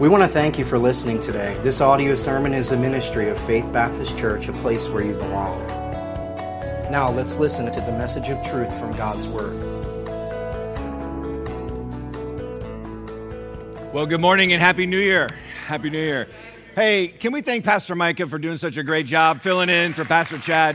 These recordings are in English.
We want to thank you for listening today. This audio sermon is a ministry of Faith Baptist Church, a place where you belong. Now let's listen to the message of truth from God's Word. Well, good morning and Happy New Year. Happy New Year. Hey, can we thank Pastor Micah for doing such a great job filling in for Pastor Chad?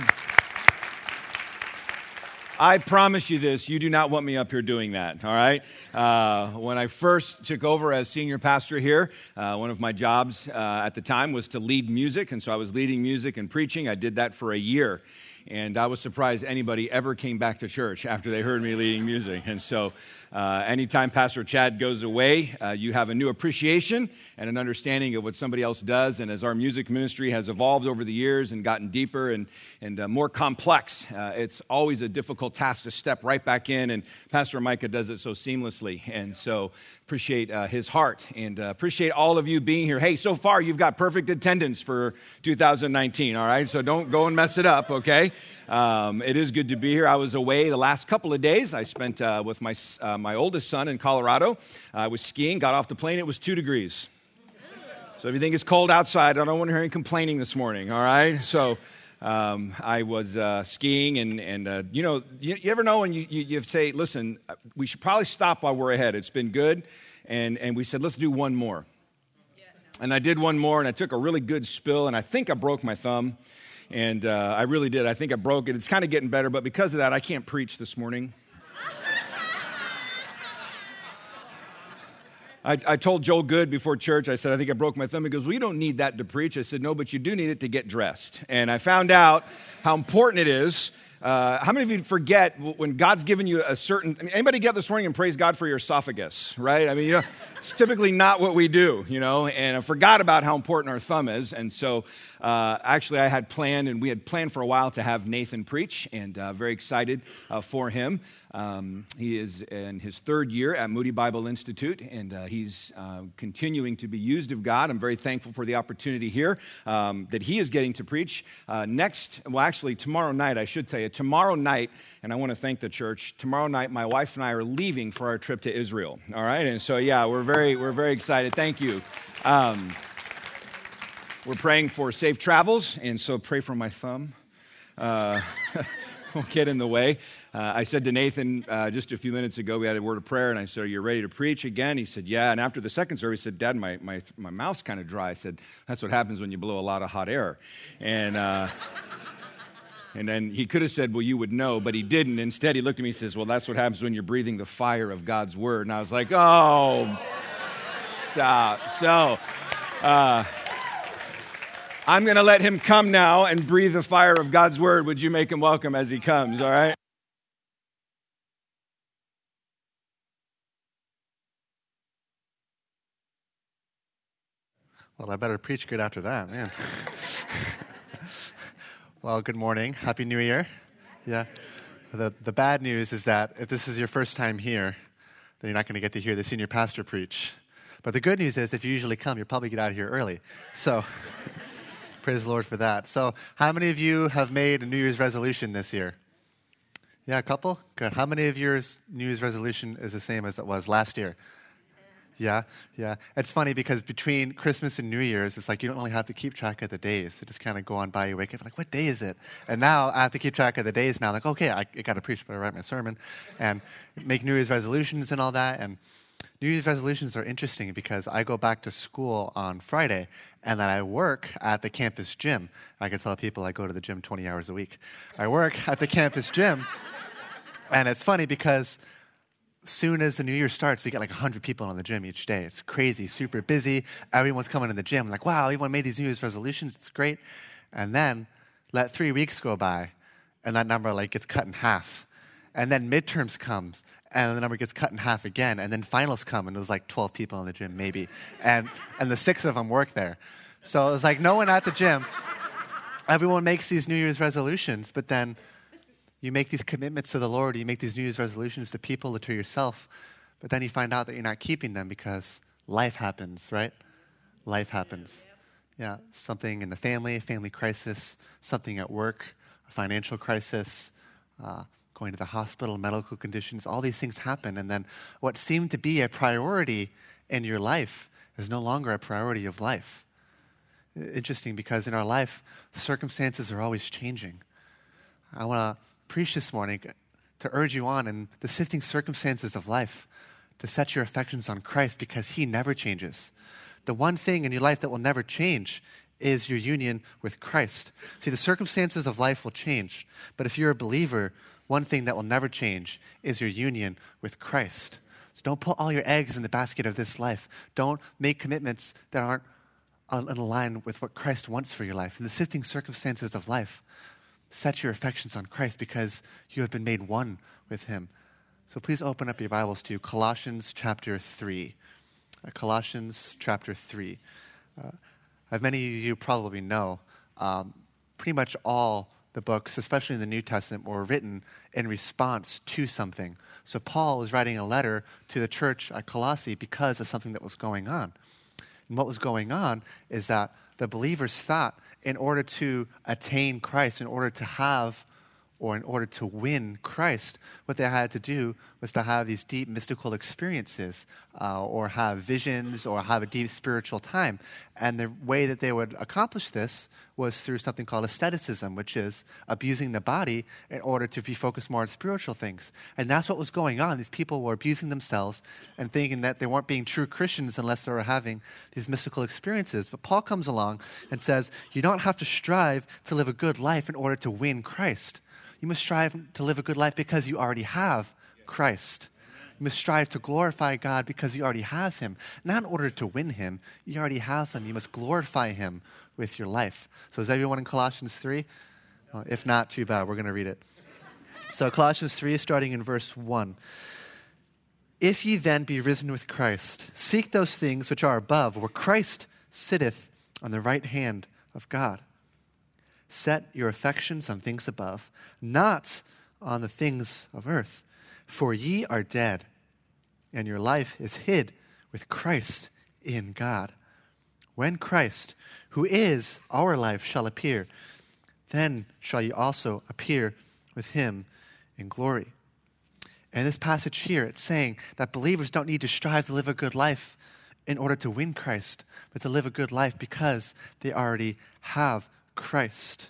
I promise you this, you do not want me up here doing that, all right? When I first took over as senior pastor here, one of my jobs at the time was to lead music, and so I was leading music and preaching. I did that for a year, and I was surprised anybody ever came back to church after they heard me leading music. And so anytime Pastor Chad goes away, you have a new appreciation and an understanding of what somebody else does. And as our music ministry has evolved over the years and gotten deeper and more complex, it's always a difficult task to step right back in. And Pastor Micah does it so seamlessly. And so appreciate his heart and appreciate all of you being here. Hey, so far you've got perfect attendance for 2019, all right? So don't go and mess it up, okay? It is good to be here. I was away the last couple of days. I spent with my oldest son in Colorado. I was skiing, got off the plane. It was 2 degrees. So if you think it's cold outside, I don't want to hear any complaining this morning, all right? So I was skiing, and you ever know when you say, listen, we should probably stop while we're ahead. It's been good. And we said, let's do one more. And I did one more, and I took a really good spill, and I think I broke my thumb. And I really did. I think I broke it. It's kind of getting better, but because of that, I can't preach this morning. I told Joel Good before church, I said, I think I broke my thumb. He goes, well, you don't need that to preach. I said, no, but you do need it to get dressed. And I found out how important it is. How many of you forget when God's given you a certain, anybody get up this morning and praise God for your esophagus, right? I mean, it's typically not what we do, and I forgot about how important our thumb is. And so actually I had planned, and we had planned for a while to have Nathan preach, and very excited for him. He is in his 3rd year at Moody Bible Institute, and he's continuing to be used of God. I'm very thankful for the opportunity here that he is getting to preach. Tomorrow night, I should tell you, tomorrow night, and I want to thank the church, tomorrow night my wife and I are leaving for our trip to Israel, all right? And so, yeah, we're very excited. Thank you. We're praying for safe travels, and so pray for my thumb. Won't get in the way. I said to Nathan just a few minutes ago, we had a word of prayer, and I said, are you ready to preach again? He said, yeah. And after the second service, he said, Dad, my mouth's kind of dry. I said, that's what happens when you blow a lot of hot air. And then he could have said, well, you would know, but he didn't. Instead, he looked at me and says, well, that's what happens when you're breathing the fire of God's word. And I was like, oh, stop. So I'm going to let him come now and breathe the fire of God's word. Would you make him welcome as he comes, all right? Well, I better preach good after that, man. Well, good morning. Happy New Year. Yeah. The bad news is that if this is your first time here, then you're not going to get to hear the senior pastor preach. But the good news is if you usually come, you'll probably get out of here early. So praise the Lord for that. So how many of you have made a New Year's resolution this year? Yeah, a couple? Good. How many of your New Year's resolution is the same as it was last year? Yeah. It's funny because between Christmas and New Year's, it's like you don't really have to keep track of the days. They just kind of go on by. You wake up like, what day is it? And now I have to keep track of the days now. Like, okay, I got to preach, but I write my sermon and make New Year's resolutions and all that. And New Year's resolutions are interesting because I go back to school on Friday, and then I work at the campus gym. I can tell people I go to the gym 20 hours a week. I work at the campus gym, and it's funny because soon as the new year starts, we get like 100 people in the gym each day. It's crazy, super busy. Everyone's coming in the gym. Like, wow, everyone made these New Year's resolutions. It's great. And then let 3 weeks go by, and that number like gets cut in half. And then midterms comes, and the number gets cut in half again. And then finals come, and there's like 12 people in the gym, maybe. And the 6 of them work there. So it was like no one at the gym. Everyone makes these New Year's resolutions, but then you make these commitments to the Lord, you make these New Year's resolutions to people or to yourself, but then you find out that you're not keeping them because life happens, right? Life happens. Yeah, something in the family crisis, something at work, a financial crisis, going to the hospital, medical conditions, all these things happen. And then what seemed to be a priority in your life is no longer a priority of life. Interesting, because in our life, circumstances are always changing. I want to preach this morning to urge you on in the sifting circumstances of life to set your affections on Christ, because he never changes. The one thing in your life that will never change is your union with Christ. See, the circumstances of life will change, but if you're a believer, one thing that will never change is your union with Christ. So don't put all your eggs in the basket of this life. Don't make commitments that aren't in line with what Christ wants for your life. In the sifting circumstances of life, set your affections on Christ, because you have been made one with him. So please open up your Bibles to Colossians chapter 3. Colossians chapter 3. As many of you probably know, pretty much all the books, especially in the New Testament, were written in response to something. So Paul was writing a letter to the church at Colossae because of something that was going on. And what was going on is that the believers thought in order to attain Christ, in order to have or in order to win Christ, what they had to do was to have these deep mystical experiences or have visions or have a deep spiritual time. And the way that they would accomplish this was through something called asceticism, which is abusing the body in order to be focused more on spiritual things. And that's what was going on. These people were abusing themselves and thinking that they weren't being true Christians unless they were having these mystical experiences. But Paul comes along and says, you don't have to strive to live a good life in order to win Christ. You must strive to live a good life because you already have Christ. You must strive to glorify God because you already have him. Not in order to win him. You already have him. You must glorify him with your life. So is everyone in Colossians 3? If not, too bad. We're going to read it. So Colossians 3, starting in verse 1. If ye then be risen with Christ, seek those things which are above, where Christ sitteth on the right hand of God. Set your affections on things above, not on the things of earth. For ye are dead, and your life is hid with Christ in God. When Christ, who is our life, shall appear, then shall ye also appear with him in glory. And in this passage here, it's saying that believers don't need to strive to live a good life in order to win Christ, but to live a good life because they already have Christ.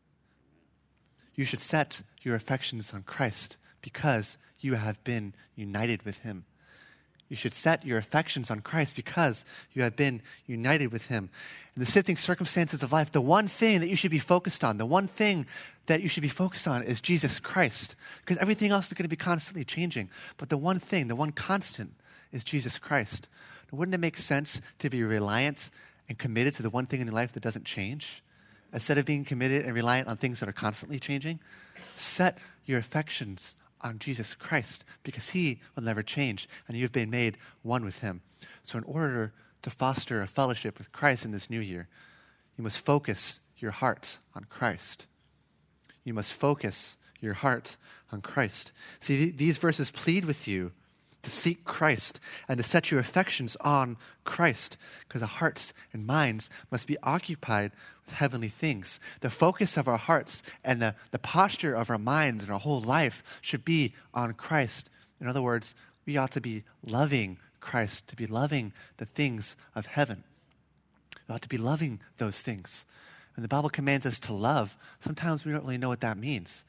You should set your affections on Christ because you have been united with him. You should set your affections on Christ because you have been united with him. In the sifting circumstances of life, the one thing that you should be focused on, the one thing that you should be focused on is Jesus Christ, because everything else is going to be constantly changing. But the one thing, the one constant is Jesus Christ. Now, wouldn't it make sense to be reliant and committed to the one thing in your life that doesn't change? Instead of being committed and reliant on things that are constantly changing, set your affections on Jesus Christ because he will never change and you've been made one with him. So in order to foster a fellowship with Christ in this new year, you must focus your heart on Christ. You must focus your heart on Christ. See, these verses plead with you to seek Christ and to set your affections on Christ, because our hearts and minds must be occupied with heavenly things. The focus of our hearts and the posture of our minds and our whole life should be on Christ. In other words, we ought to be loving Christ, to be loving the things of heaven. We ought to be loving those things. And the Bible commands us to love. Sometimes we don't really know what that means.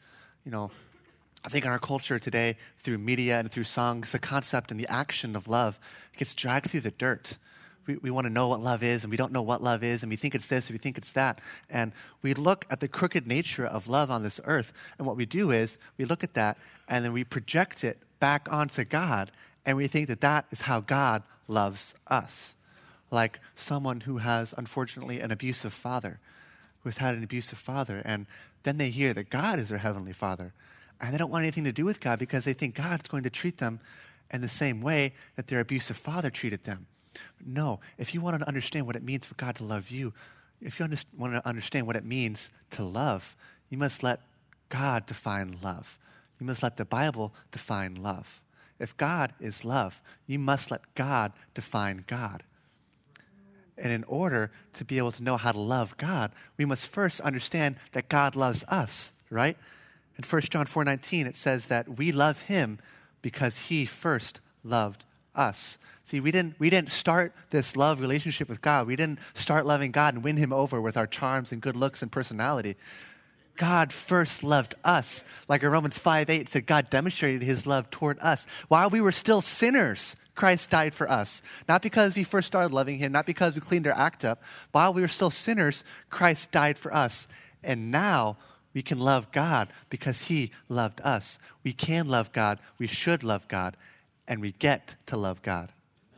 I think in our culture today, through media and through songs, the concept and the action of love gets dragged through the dirt. We want to know what love is, and we don't know what love is, and we think it's this, and we think it's that. And we look at the crooked nature of love on this earth, and what we do is we look at that, and then we project it back onto God, and we think that that is how God loves us. Like someone who has, unfortunately, an abusive father, who has had an abusive father, and then they hear that God is their heavenly Father. And they don't want anything to do with God because they think God's going to treat them in the same way that their abusive father treated them. No, if you want to understand what it means for God to love you, if you want to understand what it means to love, you must let God define love. You must let the Bible define love. If God is love, you must let God define God. And in order to be able to know how to love God, we must first understand that God loves us, right? In 1 John 4:19, it says that we love him because he first loved us. See, we didn't start this love relationship with God. We didn't start loving God and win him over with our charms and good looks and personality. God first loved us. Like in Romans 5:8 said, God demonstrated his love toward us. While we were still sinners, Christ died for us. Not because we first started loving him, not because we cleaned our act up. While we were still sinners, Christ died for us. And now we can love God because he loved us. We can love God. We should love God. And we get to love God.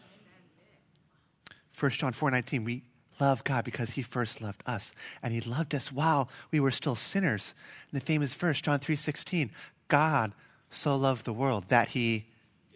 1 John 4:19, we love God because he first loved us. And he loved us while we were still sinners. And the famous verse, John 3:16, God so loved the world that he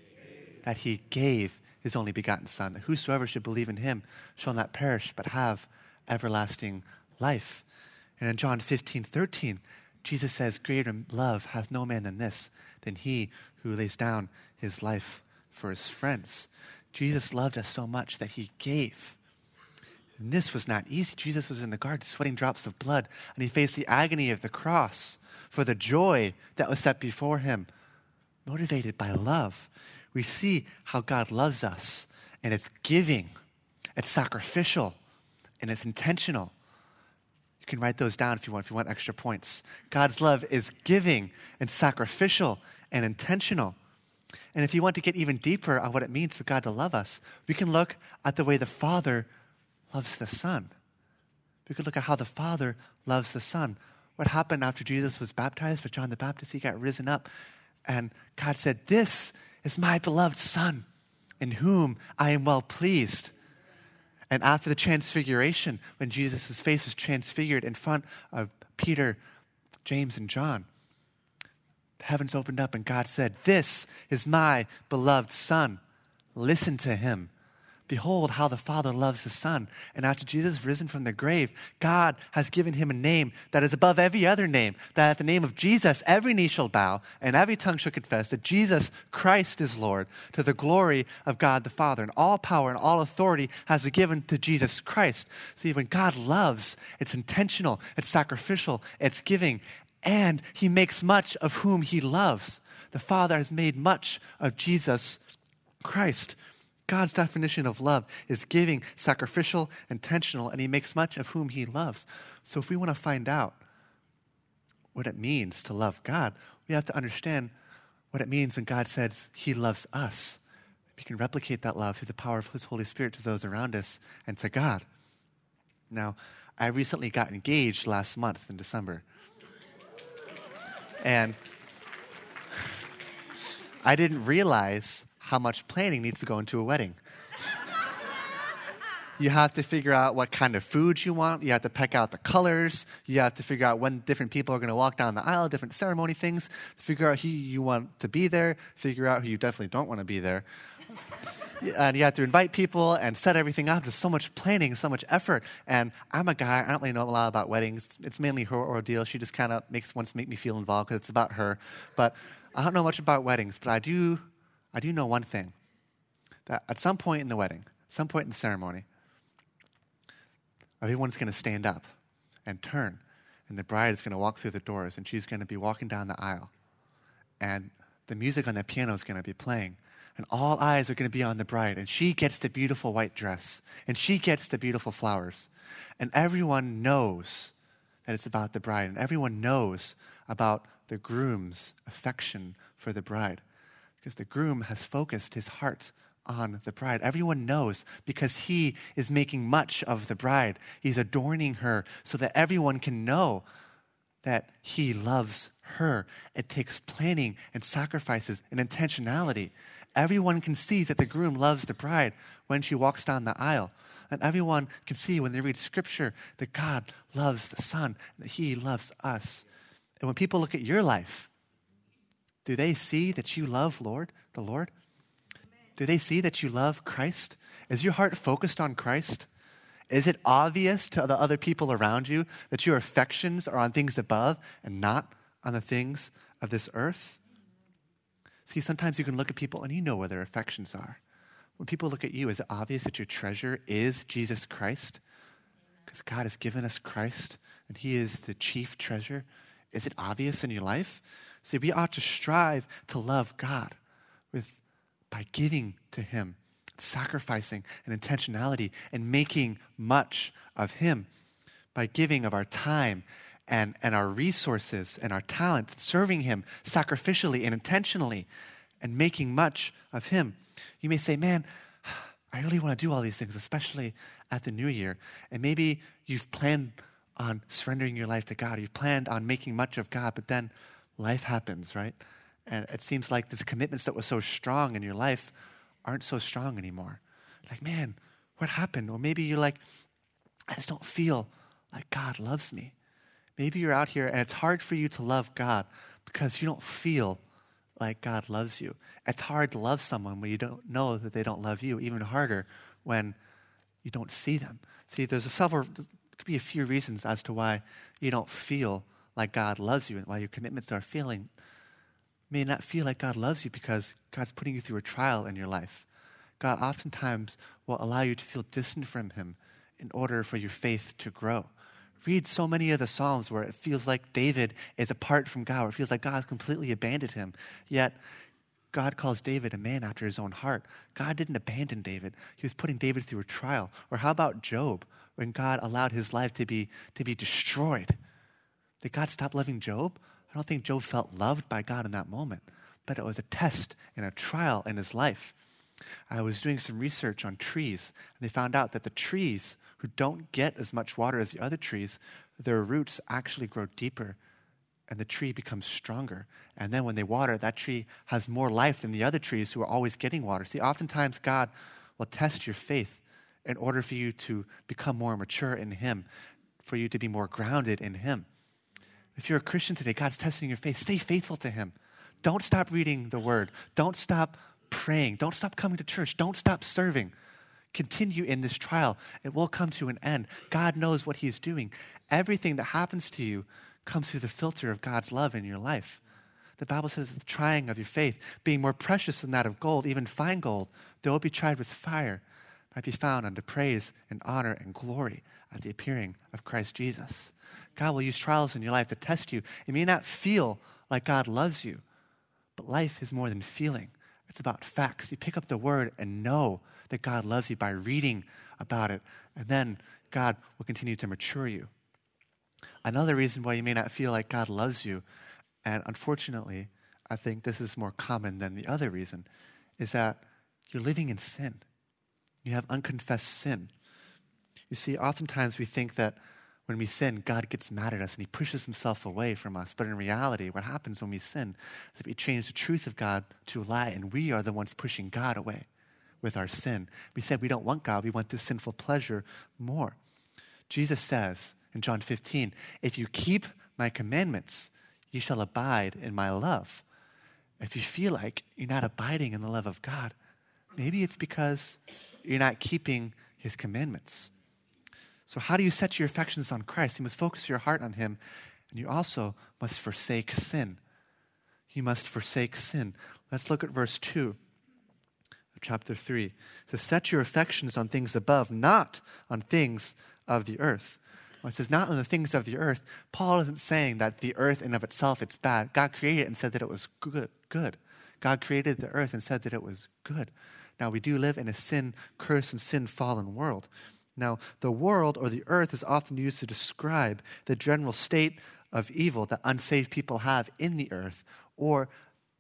gave his only begotten Son, that whosoever should believe in him shall not perish but have everlasting life. And in John 15:13, Jesus says, greater love hath no man than this, than he who lays down his life for his friends. Jesus loved us so much that he gave. And this was not easy. Jesus was in the garden sweating drops of blood, and he faced the agony of the cross for the joy that was set before him, motivated by love. We see how God loves us, and it's giving, it's sacrificial, and it's intentional. You can write those down if you want extra points. God's love is giving and sacrificial and intentional. And if you want to get even deeper on what it means for God to love us, we can look at the way the Father loves the Son. We could look at how the Father loves the Son. What happened after Jesus was baptized by John the Baptist? He got risen up, and God said, this is my beloved Son, in whom I am well pleased. And after the transfiguration, when Jesus' face was transfigured in front of Peter, James, and John, the heavens opened up and God said, this is my beloved Son. Listen to him. Behold how the Father loves the Son. And after Jesus risen from the grave, God has given him a name that is above every other name, that at the name of Jesus, every knee shall bow and every tongue shall confess that Jesus Christ is Lord, to the glory of God the Father. And all power and all authority has been given to Jesus Christ. See, when God loves, it's intentional, it's sacrificial, it's giving, and he makes much of whom he loves. The Father has made much of Jesus Christ. God's definition of love is giving, sacrificial, intentional, and he makes much of whom he loves. So if we want to find out what it means to love God, we have to understand what it means when God says he loves us. We can replicate that love through the power of his Holy Spirit to those around us and to God. Now, I recently got engaged last month in December. And I didn't realize how much planning needs to go into a wedding. You have to figure out what kind of food you want. You have to pick out the colors. You have to figure out when different people are going to walk down the aisle, different ceremony things. Figure out who you want to be there. Figure out who you definitely don't want to be there. And you have to invite people and set everything up. There's so much planning, so much effort. And I'm a guy, I don't really know a lot about weddings. It's mainly her ordeal. She just kind of wants to make me feel involved because it's about her. But I don't know much about weddings, but I do know one thing, that at some point in the wedding, some point in the ceremony, everyone's going to stand up and turn, and the bride is going to walk through the doors, and she's going to be walking down the aisle, and the music on the piano is going to be playing, and all eyes are going to be on the bride, and she gets the beautiful white dress, and she gets the beautiful flowers, and everyone knows that it's about the bride, and everyone knows about the groom's affection for the bride. Because the groom has focused his heart on the bride. Everyone knows because he is making much of the bride. He's adorning her so that everyone can know that he loves her. It takes planning and sacrifices and intentionality. Everyone can see that the groom loves the bride when she walks down the aisle. And everyone can see when they read Scripture that God loves the Son, that he loves us. And when people look at your life, do they see that you love the Lord? Do they see that you love Christ? Is your heart focused on Christ? Is it obvious to the other people around you that your affections are on things above and not on the things of this earth? See, sometimes you can look at people and you know where their affections are. When people look at you, is it obvious that your treasure is Jesus Christ? Because God has given us Christ and he is the chief treasure. Is it obvious in your life? See, we ought to strive to love God with by giving to him, sacrificing and intentionality, and making much of him, by giving of our time and our resources and our talents, serving him sacrificially and intentionally, and making much of him. You may say, man, I really want to do all these things, especially at the new year. And maybe you've planned on surrendering your life to God. You've planned on making much of God, but then life happens, right? And it seems like these commitments that were so strong in your life aren't so strong anymore. Like, man, what happened? Or maybe you're like, I just don't feel like God loves me. Maybe you're out here and it's hard for you to love God because you don't feel like God loves you. It's hard to love someone when you don't know that they don't love you. Even harder when you don't see them. See, there could be a few reasons as to why you don't feel like God loves you and why your commitments are failing. You may not feel like God loves you because God's putting you through a trial in your life. God oftentimes will allow you to feel distant from him in order for your faith to grow. Read so many of the Psalms where it feels like David is apart from God, where it feels like God has completely abandoned him. Yet, God calls David a man after his own heart. God didn't abandon David. He was putting David through a trial. Or how about Job, when God allowed his life to be destroyed? Did God stop loving Job? I don't think Job felt loved by God in that moment, but it was a test and a trial in his life. I was doing some research on trees, and they found out that the trees who don't get as much water as the other trees, their roots actually grow deeper, and the tree becomes stronger. And then when they water, that tree has more life than the other trees who are always getting water. See, oftentimes God will test your faith in order for you to become more mature in him, for you to be more grounded in him. If you're a Christian today, God's testing your faith. Stay faithful to him. Don't stop reading the word. Don't stop praying. Don't stop coming to church. Don't stop serving. Continue in this trial. It will come to an end. God knows what he's doing. Everything that happens to you comes through the filter of God's love in your life. The Bible says the trying of your faith, being more precious than that of gold, even fine gold, though it be tried with fire, might be found unto praise and honor and glory at the appearing of Christ Jesus. God will use trials in your life to test you. It may not feel like God loves you, but life is more than feeling. It's about facts. You pick up the word and know that God loves you by reading about it, and then God will continue to mature you. Another reason why you may not feel like God loves you, and unfortunately, I think this is more common than the other reason, is that you're living in sin. You have unconfessed sin. You see, oftentimes we think that when we sin, God gets mad at us and he pushes himself away from us. But in reality, what happens when we sin is that we change the truth of God to a lie, and we are the ones pushing God away with our sin. We said we don't want God, we want this sinful pleasure more. Jesus says in John 15, if you keep my commandments, you shall abide in my love. If you feel like you're not abiding in the love of God, maybe it's because you're not keeping his commandments. So how do you set your affections on Christ? You must focus your heart on him, and you also must forsake sin. You must forsake sin. Let's look at verse 2 of chapter 3. It says, set your affections on things above, not on things of the earth. When it says not on the things of the earth, Paul isn't saying that the earth in of itself, it's bad. God created it and said that it was good. God created the earth and said that it was good. Now, we do live in a sin-cursed and sin-fallen world. Now, the world or the earth is often used to describe the general state of evil that unsaved people have in the earth, or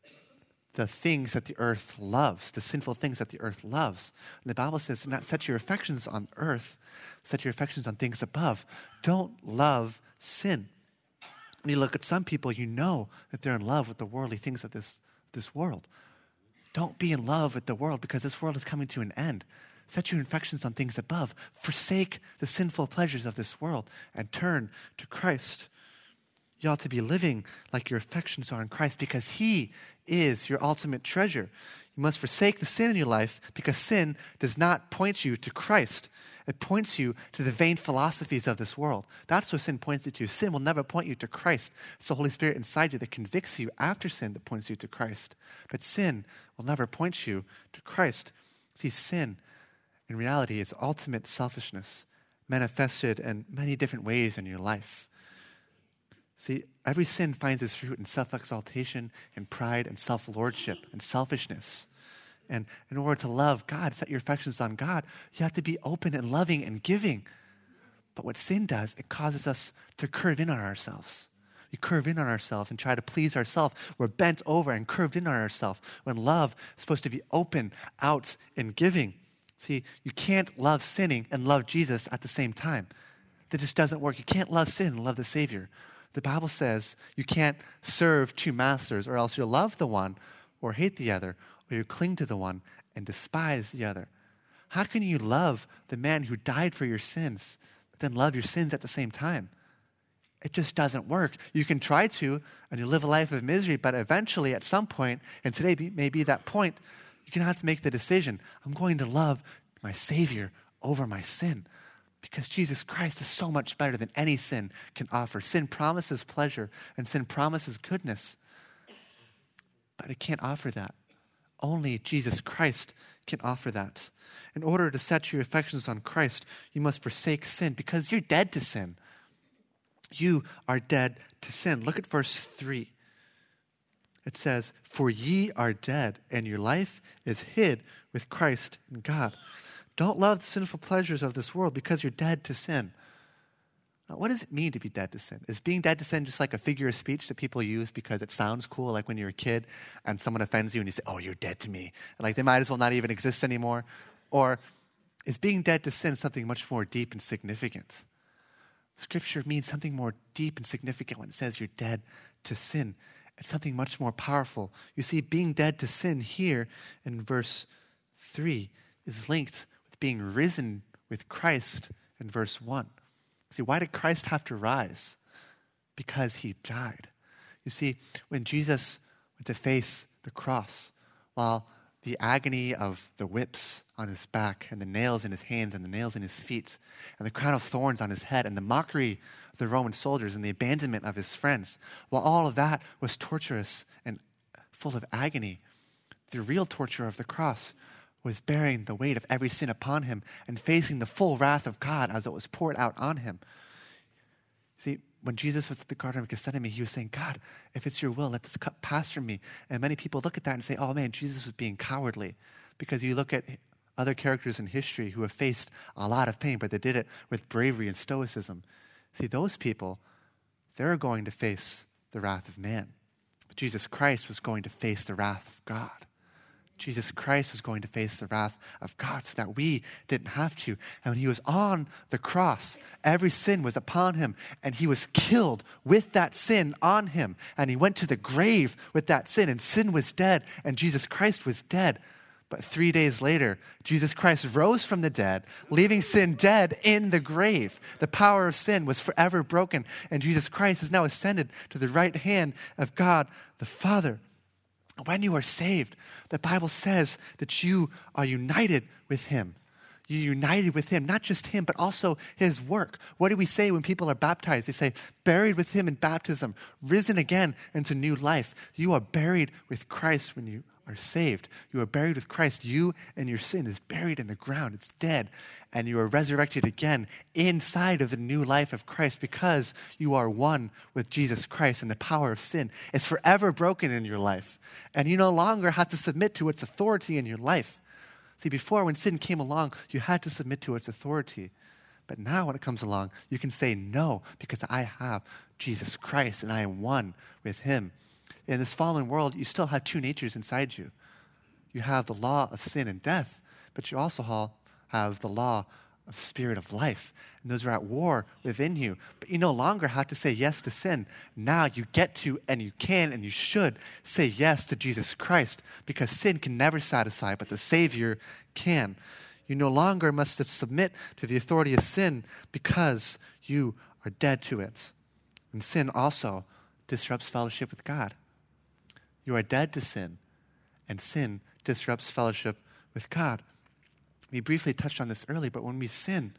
the things that the earth loves, the sinful things that the earth loves. And the Bible says, not set your affections on earth, set your affections on things above. Don't love sin. When you look at some people, you know that they're in love with the worldly things of this world. Don't be in love with the world, because this world is coming to an end. Set your affections on things above. Forsake the sinful pleasures of this world and turn to Christ. You ought to be living like your affections are in Christ, because he is your ultimate treasure. You must forsake the sin in your life, because sin does not point you to Christ. It points you to the vain philosophies of this world. That's what sin points you to. Sin will never point you to Christ. It's the Holy Spirit inside you that convicts you after sin that points you to Christ. But sin will never point you to Christ. See, sin in reality is ultimate selfishness manifested in many different ways in your life. See, every sin finds its fruit in self-exaltation and pride and self-lordship and selfishness. And in order to love God, set your affections on God, you have to be open and loving and giving. But what sin does, it causes us to curve in on ourselves. We curve in on ourselves and try to please ourselves. We're bent over and curved in on ourselves when love is supposed to be open, out, and giving. See, you can't love sinning and love Jesus at the same time. That just doesn't work. You can't love sin and love the Savior. The Bible says you can't serve two masters, or else you'll love the one or hate the other, or you cling to the one and despise the other. How can you love the man who died for your sins, but then love your sins at the same time? It just doesn't work. You can try to, and you live a life of misery, but eventually at some point, and today may be that point, you're going to have to make the decision. I'm going to love my Savior over my sin, because Jesus Christ is so much better than any sin can offer. Sin promises pleasure, and sin promises goodness, but it can't offer that. Only Jesus Christ can offer that. In order to set your affections on Christ, you must forsake sin, because you're dead to sin. You are dead to sin. Look at verse 3. It says, "For ye are dead, and your life is hid with Christ in God." Don't love the sinful pleasures of this world, because you're dead to sin. Now, what does it mean to be dead to sin? Is being dead to sin just like a figure of speech that people use because it sounds cool, like when you're a kid and someone offends you and you say, "Oh, you're dead to me." And like they might as well not even exist anymore. Or is being dead to sin something much more deep and significant? Scripture means something more deep and significant when it says you're dead to sin. It's something much more powerful. You see, being dead to sin here in verse 3 is linked with being risen with Christ in verse 1. See, why did Christ have to rise? Because he died. You see, when Jesus went to face the cross, while the agony of the whips on his back and the nails in his hands and the nails in his feet and the crown of thorns on his head and the mockery of the Roman soldiers and the abandonment of his friends, while all of that was torturous and full of agony, the real torture of the cross was bearing the weight of every sin upon him and facing the full wrath of God as it was poured out on him. See, when Jesus was at the Garden of Gethsemane, he was saying, "God, if it's your will, let this cup pass from me." And many people look at that and say, "Oh man, Jesus was being cowardly." Because you look at other characters in history who have faced a lot of pain, but they did it with bravery and stoicism. See, those people, they're going to face the wrath of man. But Jesus Christ was going to face the wrath of God. Jesus Christ was going to face the wrath of God so that we didn't have to. And when he was on the cross, every sin was upon him, and he was killed with that sin on him. And he went to the grave with that sin, and sin was dead, and Jesus Christ was dead. But 3 days later, Jesus Christ rose from the dead, leaving sin dead in the grave. The power of sin was forever broken, and Jesus Christ is now ascended to the right hand of God the Father. When you are saved, the Bible says that you are united with him. You're united with him, not just him, but also his work. What do we say when people are baptized? They say, buried with him in baptism, risen again into new life. You are buried with Christ when you are saved. You are buried with Christ. You and your sin is buried in the ground. It's dead. And you are resurrected again inside of the new life of Christ because you are one with Jesus Christ, and the power of sin is forever broken in your life. And you no longer have to submit to its authority in your life. See, before when sin came along, you had to submit to its authority. But now when it comes along, you can say no because I have Jesus Christ and I am one with him. In this fallen world, you still have two natures inside you. You have the law of sin and death, but you also have the law of spirit of life. And those are at war within you. But you no longer have to say yes to sin. Now you get to, and you can, and you should say yes to Jesus Christ, because sin can never satisfy, but the Savior can. You no longer must submit to the authority of sin because you are dead to it. And sin also disrupts fellowship with God. You are dead to sin, and sin disrupts fellowship with God. We briefly touched on this earlier, but when we sin,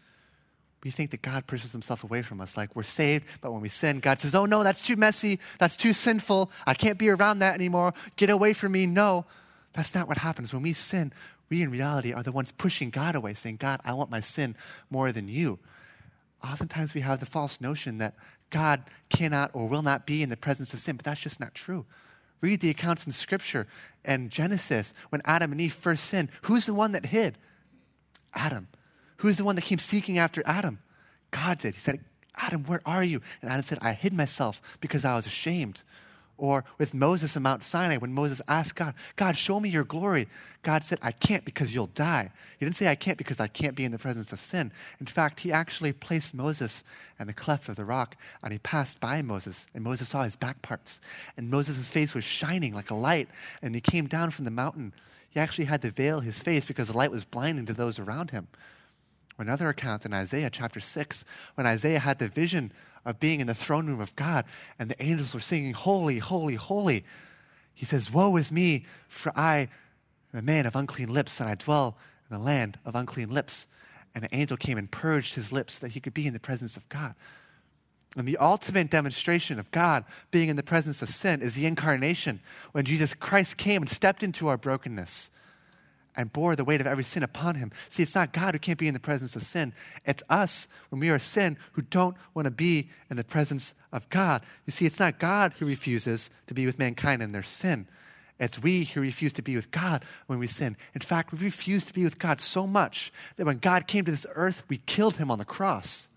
we think that God pushes himself away from us. Like we're saved, but when we sin, God says, "Oh no, that's too messy. That's too sinful. I can't be around that anymore. Get away from me." No, that's not what happens. When we sin, we in reality are the ones pushing God away, saying, "God, I want my sin more than you." Oftentimes we have the false notion that God cannot or will not be in the presence of sin, but that's just not true. Read the accounts in Scripture and Genesis when Adam and Eve first sinned. Who's the one that hid? Adam. Who's the one that came seeking after Adam? God did. He said, Adam, where are you? And Adam said, I hid myself because I was ashamed. Or with Moses on Mount Sinai, when Moses asked God, God, show me your glory. God said, I can't because you'll die. He didn't say, I can't because I can't be in the presence of sin. In fact, he actually placed Moses in the cleft of the rock, and he passed by Moses, and Moses saw his back parts. And Moses' face was shining like a light, and he came down from the mountain. He actually had to veil his face because the light was blinding to those around him. Another account in Isaiah chapter 6, when Isaiah had the vision of being in the throne room of God, and the angels were singing, holy, holy, holy. He says, woe is me, for I am a man of unclean lips, and I dwell in the land of unclean lips. And an angel came and purged his lips so that he could be in the presence of God. And the ultimate demonstration of God being in the presence of sin is the incarnation, when Jesus Christ came and stepped into our brokenness and bore the weight of every sin upon him. See, it's not God who can't be in the presence of sin. It's us, when we are sin, who don't want to be in the presence of God. You see, it's not God who refuses to be with mankind in their sin. It's we who refuse to be with God when we sin. In fact, we refuse to be with God so much that when God came to this earth, we killed him on the cross.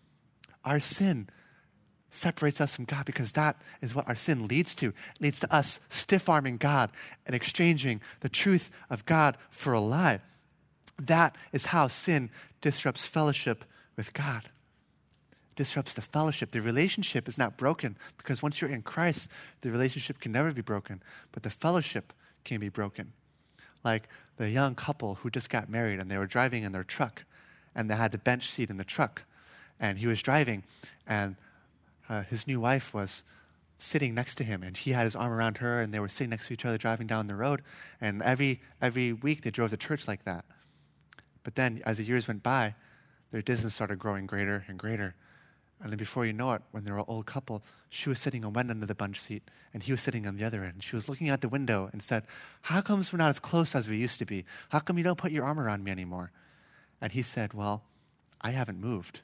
Our sin separates us from God because that is what our sin leads to. It leads to us stiff-arming God and exchanging the truth of God for a lie. That is how sin disrupts fellowship with God. It disrupts the fellowship. The relationship is not broken because once you're in Christ, the relationship can never be broken, but the fellowship can be broken. Like the young couple who just got married and they were driving in their truck and they had the bench seat in the truck and he was driving and his new wife was sitting next to him, and he had his arm around her, and they were sitting next to each other driving down the road. And every week they drove to church like that. But then, as the years went by, their distance started growing greater and greater. And then before you know it, when they were an old couple, she was sitting on one end of the bunch seat, and he was sitting on the other end. She was looking out the window and said, how come we're not as close as we used to be? How come you don't put your arm around me anymore? And he said, well, I haven't moved.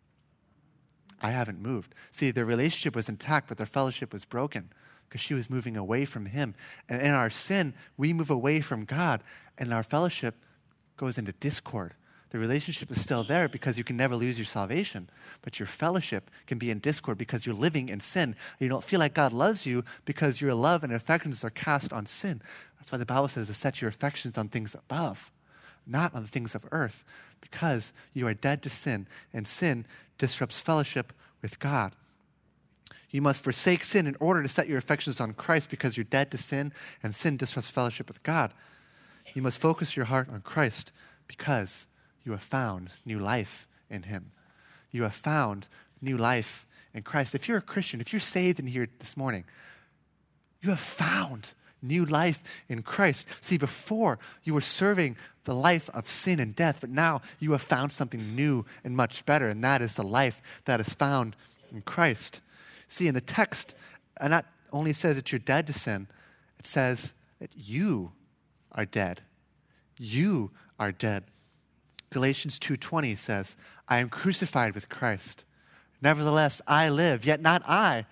I haven't moved. See, their relationship was intact, but their fellowship was broken because she was moving away from him. And in our sin, we move away from God, and our fellowship goes into discord. The relationship is still there because you can never lose your salvation, but your fellowship can be in discord because you're living in sin. You don't feel like God loves you because your love and affections are cast on sin. That's why the Bible says to set your affections on things above, not on the things of earth, because you are dead to sin, and sin disrupts fellowship with God. You must forsake sin in order to set your affections on Christ because you're dead to sin, and sin disrupts fellowship with God. You must focus your heart on Christ because you have found new life in him. You have found new life in Christ. If you're a Christian, if you're saved in here this morning, you have found new life in Christ. See, before you were serving the life of sin and death, but now you have found something new and much better, and that is the life that is found in Christ. See, in the text, it not only says that you're dead to sin, it says that you are dead. You are dead. Galatians 2:20 says, I am crucified with Christ. Nevertheless, I live, yet not I,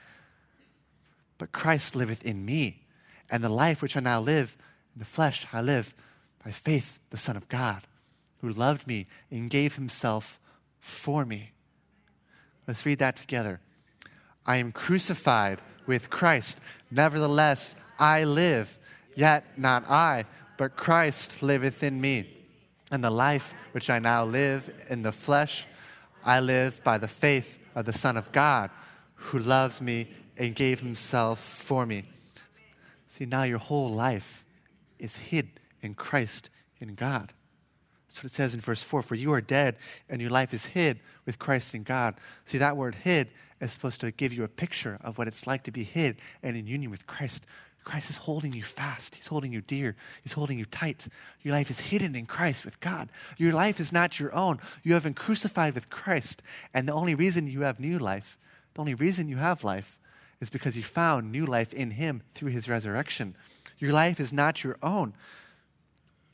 but Christ liveth in me. And the life which I now live in the flesh, I live by faith, the Son of God, who loved me and gave himself for me. Let's read that together. I am crucified with Christ. Nevertheless, I live, yet not I, but Christ liveth in me. And the life which I now live in the flesh, I live by the faith of the Son of God, who loves me and gave himself for me. See, now your whole life is hid in Christ, in God. That's what it says in verse 4. For you are dead, and your life is hid with Christ in God. See, that word hid is supposed to give you a picture of what it's like to be hid and in union with Christ. Christ is holding you fast. He's holding you dear. He's holding you tight. Your life is hidden in Christ with God. Your life is not your own. You have been crucified with Christ. And the only reason you have new life, the only reason you have life, is because you found new life in him through his resurrection. Your life is not your own.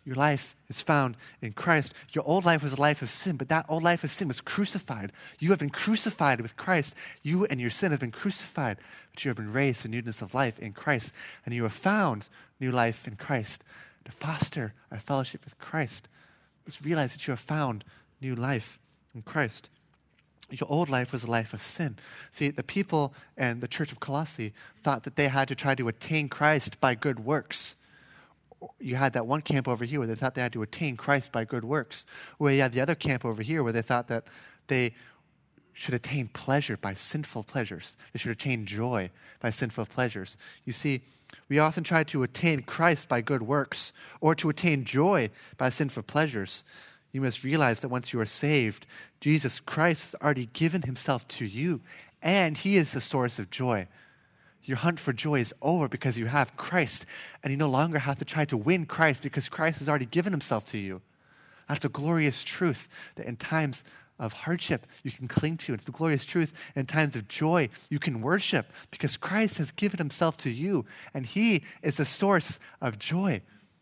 your life is found in Christ. Your old life was a life of sin, but that old life of sin was crucified. You have been crucified with Christ. You and your sin have been crucified, but you have been raised to newness of life in Christ. And you have found new life in Christ. To foster a fellowship with Christ, let's realize that you have found new life in Christ. Your old life was a life of sin. See, the people and the church of Colossae thought that they had to try to attain Christ by good works. You had that one camp over here where they thought they had to attain Christ by good works. Where you had the other camp over here where they thought that they should attain pleasure by sinful pleasures. They should attain joy by sinful pleasures. You see, we often try to attain Christ by good works or to attain joy by sinful pleasures. You must realize that once you are saved, Jesus Christ has already given himself to you, and he is the source of joy. Your hunt for joy is over because you have Christ, and you no longer have to try to win Christ because Christ has already given himself to you. That's a glorious truth that in times of hardship you can cling to. It's the glorious truth in times of joy you can worship because Christ has given himself to you, and he is the source of joy.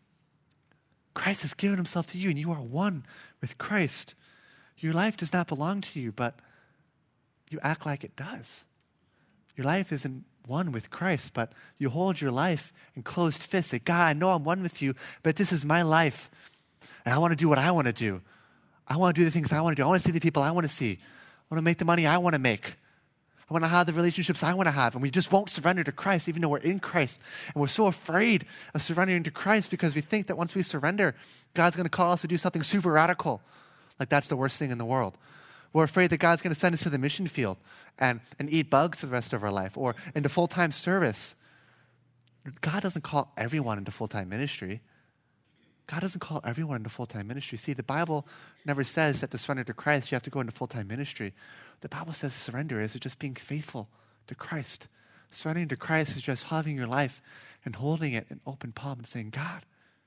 Christ has given himself to you, and you are one with Christ. Your life does not belong to you, but you act like it does. Your life isn't one with Christ, but you hold your life in closed fists. Say, God, I know I'm one with you, but this is my life, and I want to do what I want to do. I want to do the things I want to do. I want to see the people I want to see. I want to make the money I want to make. I want to have the relationships I want to have. And we just won't surrender to Christ, even though we're in Christ. And we're so afraid of surrendering to Christ because we think that once we surrender, God's going to call us to do something super radical. Like that's the worst thing in the world. We're afraid that God's going to send us to the mission field and eat bugs for the rest of our life or into full-time service. God doesn't call everyone into full-time ministry. God doesn't call everyone into full-time ministry. See, the Bible never says that to surrender to Christ, you have to go into full-time ministry. The Bible says surrender is just being faithful to Christ. Surrendering to Christ is just having your life and holding it in open palm and saying, God,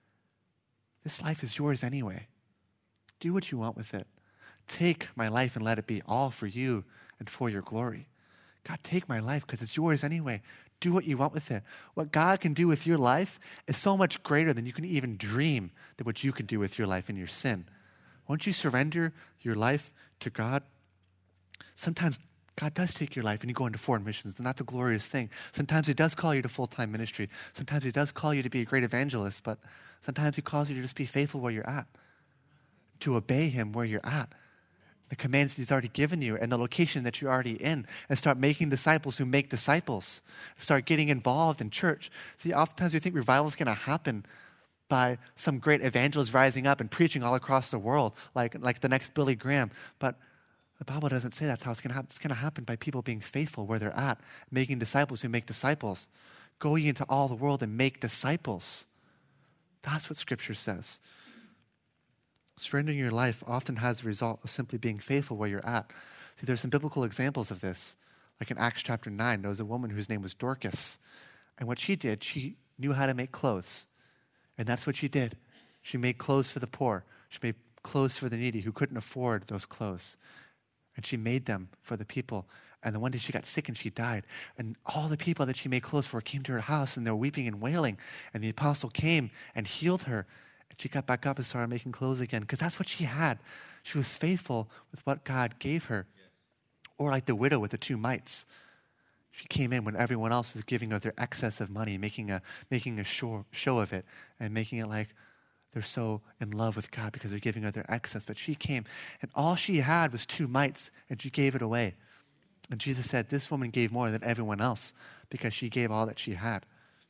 this life is yours anyway. Do what you want with it. Take my life and let it be all for you and for your glory. God, take my life because it's yours anyway. Do what you want with it. What God can do with your life is so much greater than you can even dream than what you can do with your life in your sin. Once you surrender your life to God, sometimes God does take your life and you go into foreign missions, and that's a glorious thing. Sometimes he does call you to full-time ministry. Sometimes he does call you to be a great evangelist, but sometimes he calls you to just be faithful where you're at, to obey him where you're at. The commands he's already given you and the location that you're already in, and start making disciples who make disciples. Start getting involved in church. See, oftentimes we think revival is going to happen by some great evangelist rising up and preaching all across the world like the next Billy Graham. But the Bible doesn't say that's how it's going to happen. It's going to happen by people being faithful where they're at, making disciples who make disciples. Go ye into all the world and make disciples. That's what Scripture says. Surrendering your life often has the result of simply being faithful where you're at. See, there's some biblical examples of this. Like in Acts chapter 9, there was a woman whose name was Dorcas. And what she did, she knew how to make clothes. And that's what she did. She made clothes for the poor. She made clothes for the needy who couldn't afford those clothes. And she made them for the people. And the one day she got sick and she died. And all the people that she made clothes for came to her house and they were weeping and wailing. And the apostle came and healed her. And she got back up and started making clothes again because that's what she had. She was faithful with what God gave her. Or like the widow with the 2 mites. She came in when everyone else was giving her their excess of money, making a show of it and making it like they're so in love with God because they're giving her their excess. But she came and all she had was 2 mites and she gave it away. And Jesus said, this woman gave more than everyone else because she gave all that she had.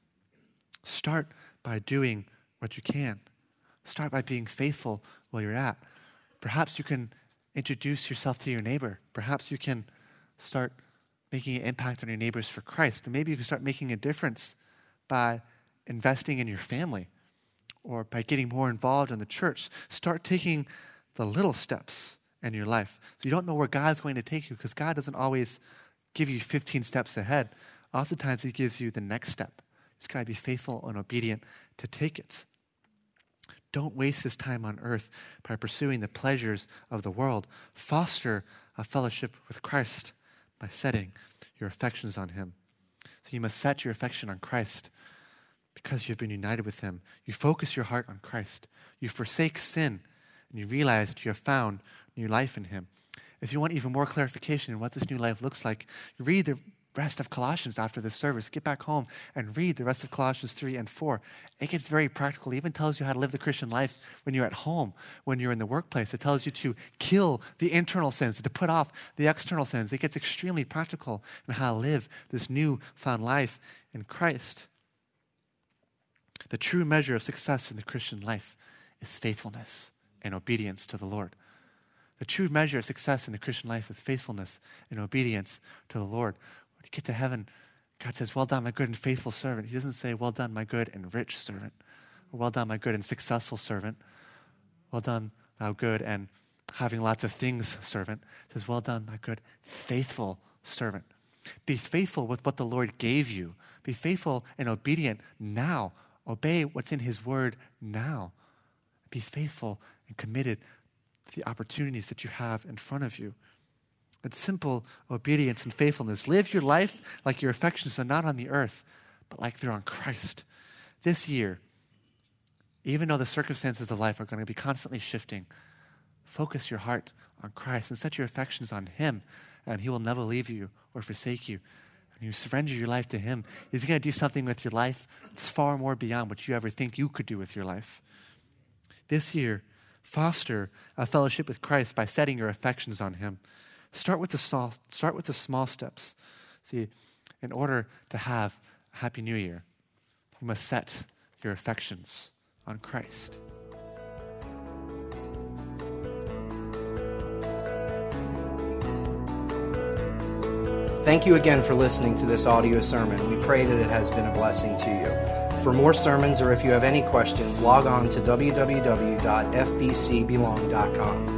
Start by doing what you can. Start by being faithful where you're at. Perhaps you can introduce yourself to your neighbor. Perhaps you can start making an impact on your neighbors for Christ. And maybe you can start making a difference by investing in your family or by getting more involved in the church. Start taking the little steps in your life. So you don't know where God's going to take you because God doesn't always give you 15 steps ahead. Oftentimes he gives you the next step. You just got to be faithful and obedient to take it. Don't waste this time on earth by pursuing the pleasures of the world. Foster a fellowship with Christ by setting your affections on him. So you must set your affection on Christ because you've been united with him. You focus your heart on Christ. You forsake sin, and you realize that you have found new life in him. If you want even more clarification on what this new life looks like, you read the rest of Colossians after this service. Get back home and read the rest of Colossians 3 and 4. It gets very practical. It even tells you how to live the Christian life when you're at home, when you're in the workplace. It tells you to kill the internal sins, to put off the external sins. It gets extremely practical in how to live this new found life in Christ. The true measure of success in the Christian life is faithfulness and obedience to the Lord. The true measure of success in the Christian life is faithfulness and obedience to the Lord. When you get to heaven, God says, well done, my good and faithful servant. He doesn't say, well done, my good and rich servant. Or well done, my good and successful servant. Well done, thou good and having lots of things servant. He says, well done, my good, faithful servant. Be faithful with what the Lord gave you. Be faithful and obedient now. Obey what's in his word now. Be faithful and committed to the opportunities that you have in front of you. It's simple obedience and faithfulness. Live your life like your affections are not on the earth, but like they're on Christ. This year, even though the circumstances of life are going to be constantly shifting, focus your heart on Christ and set your affections on him, and he will never leave you or forsake you. When you surrender your life to him, he's going to do something with your life that's far more beyond what you ever think you could do with your life. This year, foster a fellowship with Christ by setting your affections on him. Start with the small steps. See, in order to have a happy new year, you must set your affections on Christ. Thank you again for listening to this audio sermon. We pray that it has been a blessing to you. For more sermons or if you have any questions, log on to www.fbcbelong.com.